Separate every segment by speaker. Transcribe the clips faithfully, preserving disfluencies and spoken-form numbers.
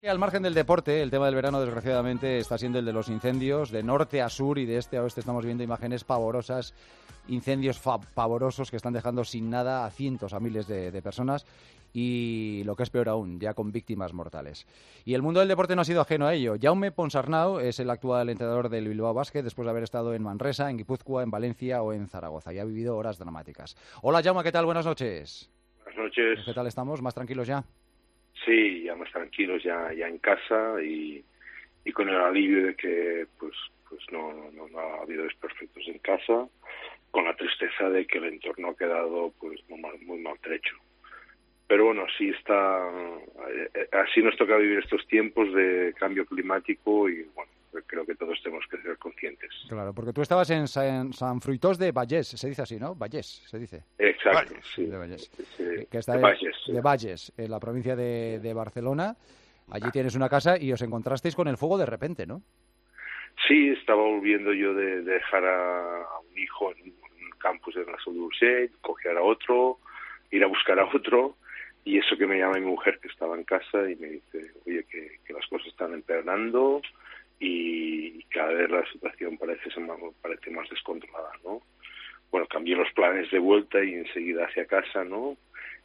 Speaker 1: Al margen del deporte, el tema del verano, desgraciadamente, está siendo el de los incendios. De norte a sur y de este a oeste estamos viendo imágenes pavorosas, incendios fa- pavorosos que están dejando sin nada a cientos, a miles de, de personas y, lo que es peor aún, ya con víctimas mortales. Y el mundo del deporte no ha sido ajeno a ello. Jaume Ponsarnau es el actual entrenador del Bilbao Basket, después de haber estado en Manresa, en Guipúzcoa, en Valencia o en Zaragoza. Y ha vivido horas dramáticas. Hola, Jaume, ¿qué tal? Buenas noches.
Speaker 2: Buenas noches.
Speaker 1: ¿Qué tal estamos? ¿Más tranquilos ya?
Speaker 2: Sí, ya más tranquilos, ya ya en casa y, y con el alivio de que pues pues no, no, no ha habido desperfectos en casa, con la tristeza de que el entorno ha quedado pues muy, mal, muy maltrecho. Pero bueno, así está, así nos toca vivir estos tiempos de cambio climático y bueno, creo que todos tenemos que ser conscientes.
Speaker 1: Claro, porque tú estabas en San, San Fruitós de Vallés, se dice así, ¿no? Vallés, se dice.
Speaker 2: Exacto,
Speaker 1: Valles,
Speaker 2: sí.
Speaker 1: De Vallés.
Speaker 2: Sí,
Speaker 1: Que está
Speaker 2: de
Speaker 1: de,
Speaker 2: Valles, sí.
Speaker 1: de Valles, en la provincia de, de Barcelona. Allí tienes una casa y os encontrasteis con el fuego de repente, ¿no?
Speaker 2: Sí, estaba volviendo yo de, de dejar a, a un hijo en un campus de la Seu d'Urgell, coger a otro, ir a buscar a otro, y eso que me llama mi mujer, que estaba en casa, y me dice, oye, que, que las cosas están empeorando y, y cada vez la situación parece, ser más, parece más descontrolada, ¿no? Bueno, cambié los planes de vuelta y enseguida hacia casa, ¿no?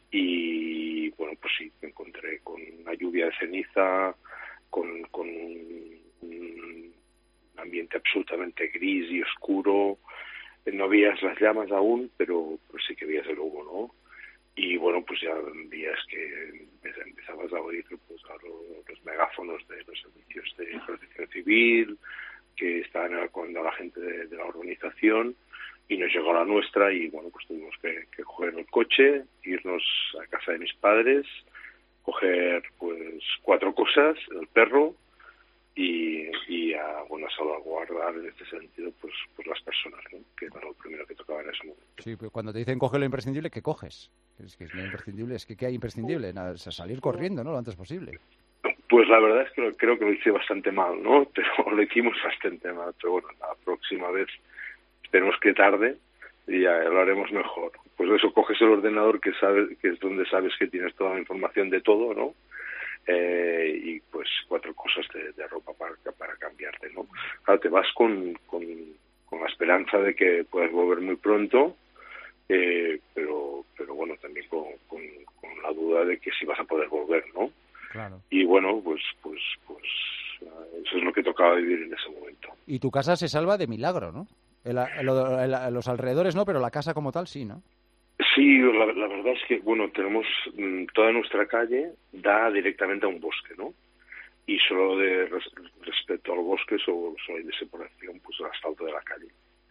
Speaker 2: Y bueno, pues sí, me encontré con una lluvia de ceniza, con, con un ambiente absolutamente gris y oscuro. No veías las llamas aún, pero, pero sí que veías el humo, ¿no? Y bueno, pues ya veías que empezabas a oír pues, a los, los megáfonos de los servicios de protección civil, que estaban evacuando a la gente de, de la urbanización, y nos llegó la nuestra y bueno, pues tuvimos que, que coger el coche, irnos a casa de mis padres, coger pues cuatro cosas, el perro y, y a, bueno, a salvaguardar en este sentido pues, pues las personas, ¿no? Que era lo primero que tocaba en ese momento.
Speaker 1: Sí, pero cuando te dicen coge lo imprescindible, ¿qué coges? Es que es lo imprescindible, es que ¿qué hay imprescindible? Nada, o sea, salir corriendo, ¿no? Lo antes posible.
Speaker 2: Pues la verdad es que creo que lo hice bastante mal, ¿no? Pero lo hicimos bastante mal, pero bueno, la próxima vez esperemos que tarde y ya lo haremos mejor. Pues eso, coges el ordenador que sabe, que es donde sabes que tienes toda la información de todo, ¿no? Eh, y pues cuatro cosas de, de ropa para, para cambiarte, ¿no? Claro, te vas con, con, con la esperanza de que puedas volver muy pronto, eh, pero pero bueno, también con, con, con la duda de que si vas a poder volver, ¿no?
Speaker 1: Claro.
Speaker 2: Y bueno, pues pues pues eso es lo que tocaba vivir en ese momento.
Speaker 1: Y tu casa se salva de milagro, ¿no? El, el, el, los alrededores no, pero la casa como tal sí, ¿no?
Speaker 2: Sí, la, la verdad es que, bueno, tenemos mmm, toda nuestra calle da directamente a un bosque, ¿no? Y solo de res, respecto al bosque solo, solo hay de separación, pues el asfalto de la calle.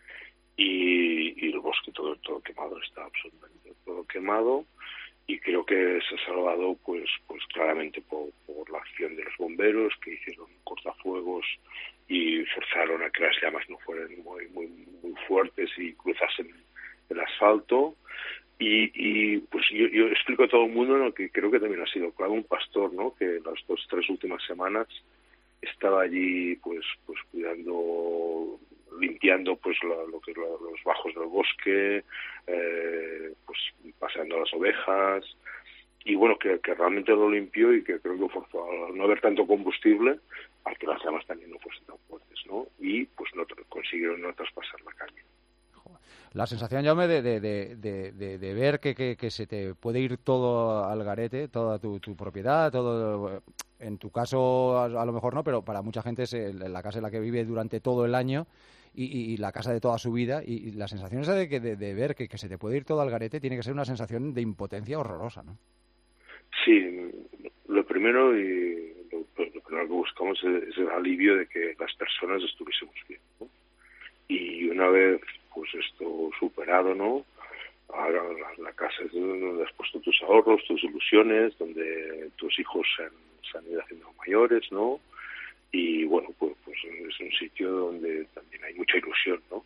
Speaker 2: Y, y el bosque todo todo quemado, está absolutamente todo quemado, y creo que se ha salvado pues pues claramente por, por la acción de los bomberos, que hicieron cortafuegos y forzaron a que las llamas no fueran muy muy muy fuertes y cruzasen el asfalto. Y, y pues yo, yo explico a todo el mundo, ¿no?, que creo que también ha sido clave un pastor, ¿no?, que las dos tres últimas semanas estaba allí pues pues cuidando, limpiando pues lo, lo que lo, los bajos del bosque, eh, pues paseando las ovejas, y bueno, que, que realmente lo limpió y que creo que forzó al no haber tanto combustible a que las llamas también no fuesen tan fuertes, ¿no? Y pues no consiguieron no traspasar la calle.
Speaker 1: La sensación, Jaume, de, de, de, de, de, de ver que, que, que se te puede ir todo al garete, toda tu, tu propiedad, todo, en tu caso a, a lo mejor no, pero para mucha gente es el, la casa en la que vive durante todo el año y, y, y la casa de toda su vida, y, y la sensación esa de, que, de, de ver que, que se te puede ir todo al garete tiene que ser una sensación de impotencia horrorosa, ¿no?
Speaker 2: Sí, lo primero y lo, lo primero que buscamos es, es el alivio de que las personas estuviésemos bien, ¿no? Y una vez pues esto superado, ¿no?, ahora la, la casa es donde has puesto tus ahorros, tus ilusiones, donde tus hijos se han, se han ido haciendo mayores, ¿no? Y bueno, pues, pues es un sitio donde también hay mucha ilusión, ¿no?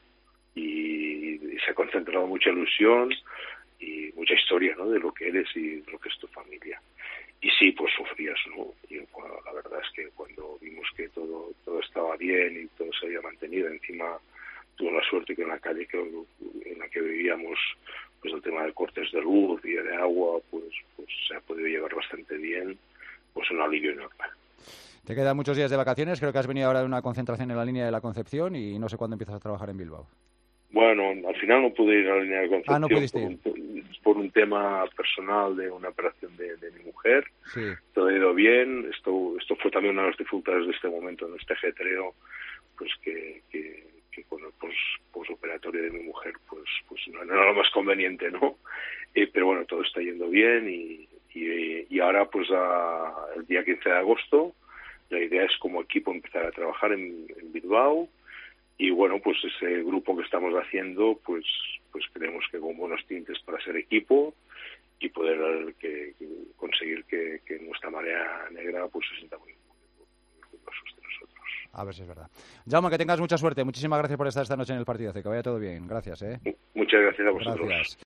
Speaker 2: Y, y se ha concentrado mucha ilusión y mucha historia, ¿no?, de lo que eres y de lo que es tu familia. Y sí, pues sufrías, ¿no? Y bueno, la verdad es que cuando vimos que todo todo estaba bien y todo se había mantenido, encima tuve la suerte que en la calle que, en la que vivíamos, pues el tema de cortes de luz y de agua, pues pues se ha podido llevar bastante bien, pues un alivio enorme.
Speaker 1: Te quedan muchos días de vacaciones, creo que has venido ahora de una concentración en la línea de la Concepción y no sé cuándo empiezas a trabajar en Bilbao.
Speaker 2: Bueno, al final no pude ir a la línea de Concepción
Speaker 1: ah, no pudiste
Speaker 2: por,
Speaker 1: ir.
Speaker 2: un, por un tema personal de una operación de, de mi mujer.
Speaker 1: Sí.
Speaker 2: Todo ha ido bien. Esto, esto fue también una de las dificultades de este momento, en este ajetreo, pues que, que, que con el pos, posoperatorio de mi mujer, pues, pues no, no era lo más conveniente, ¿no? Eh, pero bueno, todo está yendo bien y, y, y ahora, pues a, el día quince de agosto, la idea es como equipo empezar a trabajar en, en Bilbao. Y bueno, pues ese grupo que estamos haciendo, pues pues creemos que con buenos tintes para ser equipo y poder que, que conseguir que, que nuestra marea negra pues se sienta muy, muy orgullosos de nosotros.
Speaker 1: A ver si es verdad. Jaume, que tengas mucha suerte. Muchísimas gracias por estar esta noche en el partido. Que vaya todo bien. Gracias, ¿eh?
Speaker 2: Muchas gracias a vosotros.
Speaker 1: Gracias.